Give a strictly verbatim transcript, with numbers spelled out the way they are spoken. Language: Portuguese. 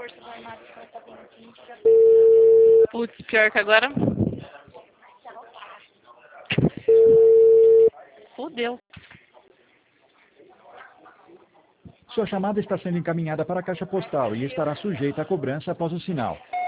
Putz, pior que agora. Fudeu. Sua chamada está sendo encaminhada para a caixa postal e estará sujeita a cobrança após o sinal.